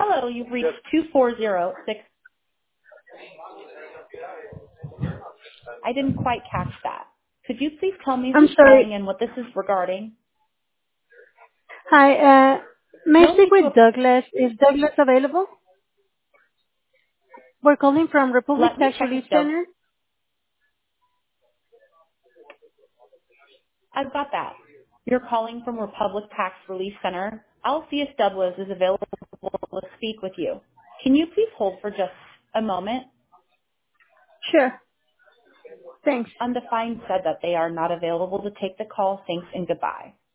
Hello, you've reached 2406. I didn't quite catch that. Could you please tell me I'm who's calling sorry. and what this is regarding? Hi, may I No speak need with to. Douglas? Is Douglas available? We're calling from Republic Let me Tax check Relief if Doug. Center. I've got that. You're calling from Republic Tax Relief Center. I'll see if Douglas is available to speak with you. Can you please hold for just a moment? Sure. Thanks. Undefined said that they are not available to take the call. Thanks and goodbye.